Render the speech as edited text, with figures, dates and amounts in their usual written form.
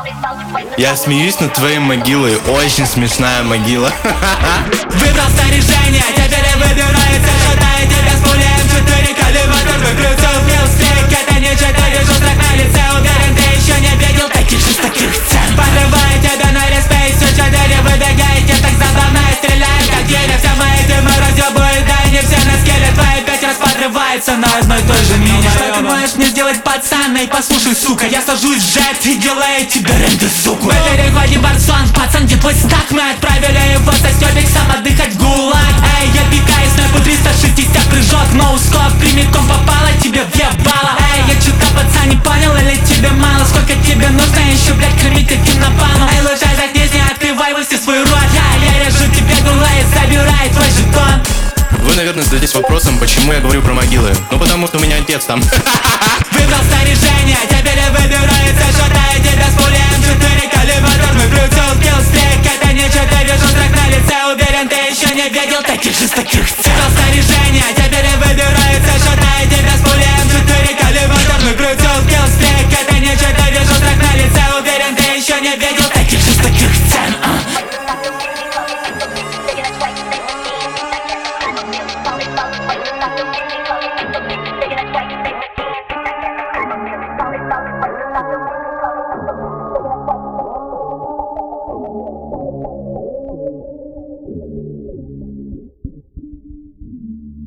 Я смеюсь над твоей могилой, очень смешная могила. Выбрал снаряжение, теперь и выбирается. Шатает тебя с пулей М4 калибр. Выкрутил филстрик, это не 4 жестких на лице. Уверен, ты еще не видел таких жестоких цен. Подрывает тебя на респейс, все 4 выбегаете. Так забавно и стреляем, как дерево. Все мои темы разъебывают, да и не все на скеле. Твои 5 раз подрывается на одной и той же мине. Что ты можешь мне сделать, пацан? И послушай, сука, я сажусь в джет и делаю тебе ренды, сука. Мы переходим Барсон, пацан, где твой стак? Мы отправили его со Стёбиксом отдыхать в ГУЛАГ. Эй, я пикаю снайпу 360 прыжок, ноускоп прямиком попала тебе въебало. Эй, я чё-то, пацан, не понял, или тебе мало? Сколько тебе нужно еще, блядь, кормить этим напалмом? Эй, лучше заткнись, не открывай во все свой рот. Я режу тебе гула и забираю твой жетон. Вы, наверное, зададитесь вопросом, почему я говорю про могилы. Ну потому что у меня отец там. Выбрал снаряжение, теперь и выбирается. Шатает тебя с пулей М4 калибр. Выкрутил киллстрик, это не 4 жестких на лице. Уверен, ты еще не видел таких жестоких цен.